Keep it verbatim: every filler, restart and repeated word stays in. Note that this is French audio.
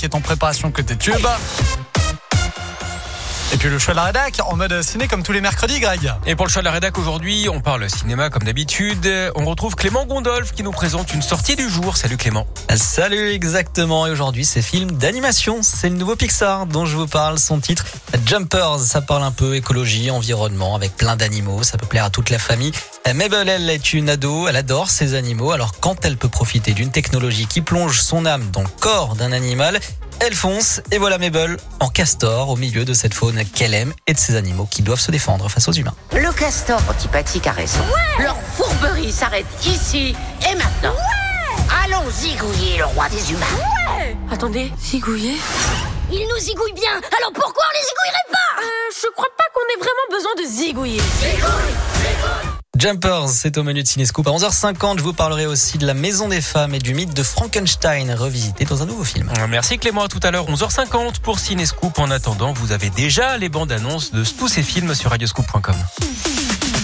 qui est en préparation côté tube. Et puis le choix de la rédac en mode ciné comme tous les mercredis, Greg. Et pour le choix de la rédac aujourd'hui, on parle cinéma comme d'habitude. On retrouve Clément Gondolf qui nous présente une sortie du jour. Salut Clément. Salut, exactement. Et aujourd'hui, c'est film d'animation. C'est le nouveau Pixar dont je vous parle. Son titre, Jumpers. Ça parle un peu écologie, environnement, avec plein d'animaux. Ça peut plaire à toute la famille. Mabel, elle est une ado. Elle adore ces animaux. Alors quand elle peut profiter d'une technologie qui plonge son âme dans le corps d'un animal, elle fonce, et voilà Mabel en castor au milieu de cette faune qu'elle aime et de ces animaux qui doivent se défendre face aux humains. Le castor antipathique a raison. Ouais. Leur fourberie s'arrête ici et maintenant. Ouais. Allons zigouiller le roi des humains. Ouais. Attendez, zigouiller ? Ils nous zigouillent bien, alors pourquoi on les zigouillerait pas ? Euh, je crois pas qu'on ait vraiment besoin de zigouiller. Zigouille, zigouille. Jumpers, c'est au menu de Cinescoop. À onze heures cinquante, je vous parlerai aussi de la Maison des Femmes et du mythe de Frankenstein revisité dans un nouveau film. Merci Clément, à tout à l'heure, onze heures cinquante pour Cinescoop. En attendant, vous avez déjà les bandes annonces de tous ces films sur radioscoop point com.